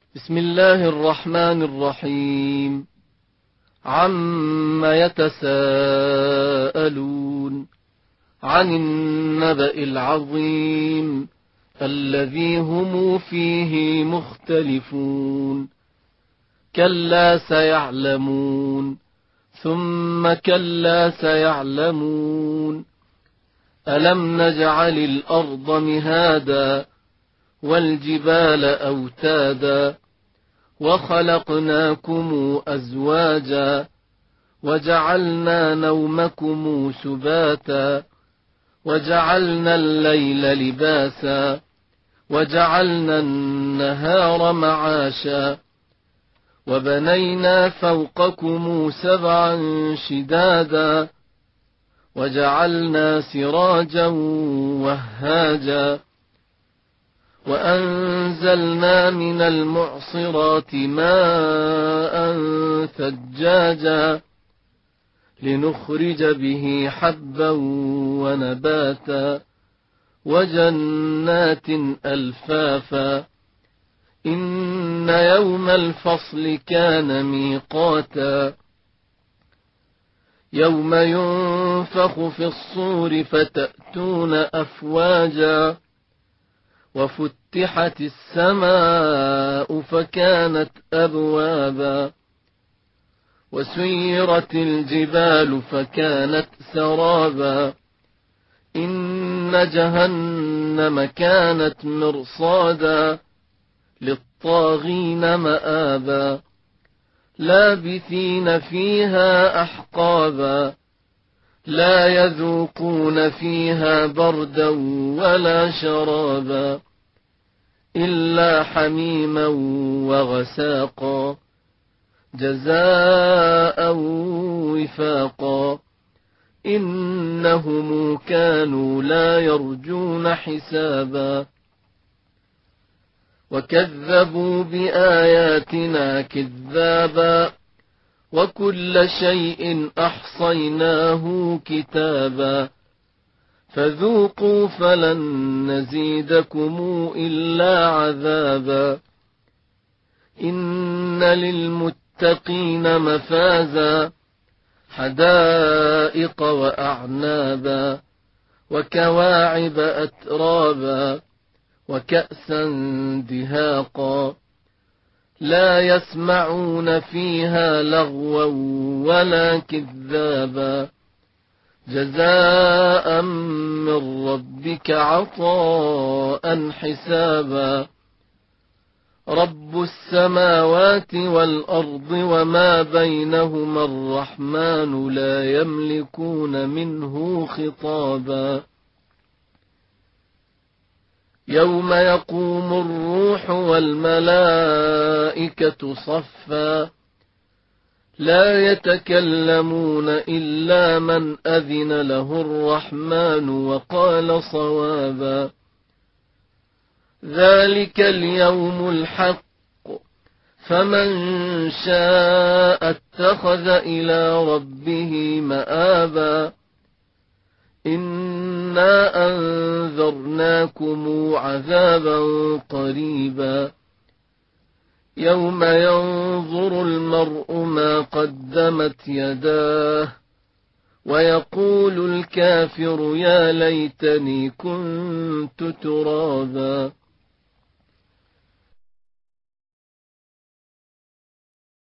بسم الله الرحمن الرحيم. عم يتساءلون عن النبأ العظيم الذي هم فيه مختلفون. كلا سيعلمون ثم كلا سيعلمون. ألم نجعل الأرض مهادا والجبال أوتادا وخلقناكم أزواجا وجعلنا نومكم سباتا وجعلنا الليل لباسا وجعلنا النهار معاشا وبنينا فوقكم سبعا شدادا وجعلنا سراجا وهاجا وأنزلنا من المعصرات ماء ثجاجا لنخرج به حبا ونباتا وجنات ألفافا. إن يوم الفصل كان ميقاتا. يوم ينفخ في الصور فتأتون أفواجا وفتحت السماء فكانت أبوابا وسيرت الجبال فكانت سرابا. إن جهنم كانت مرصادا للطاغين مآبا لابثين فيها أحقابا لا يذوقون فيها بردا ولا شرابا إلا حميما وغساقا جزاء وفاقا. إنهم كانوا لا يرجون حسابا وكذبوا بآياتنا كذابا وكل شيء أحصيناه كتابا فذوقوا فلن نزيدكم إلا عذابا. إن للمتقين مفازا حدائق وأعنابا وكواعب أترابا وكأسا دهاقا لا يسمعون فيها لغوا ولا كذابا جزاء من ربك عطاء حسابا. رب السماوات والأرض وما بينهما الرحمن لا يملكون منه خطابا. يوم يقوم الروح والملائكة صفا لا يتكلمون إلا من أذن له الرحمن وقال صوابا. ذلك اليوم الحق فمن شاء اتخذ إلى ربه مآبا. إنا أنذرناكم عذابا قريبا يوم ينظر المرء ما قدمت يداه ويقول الكافر يا ليتني كنت ترابا.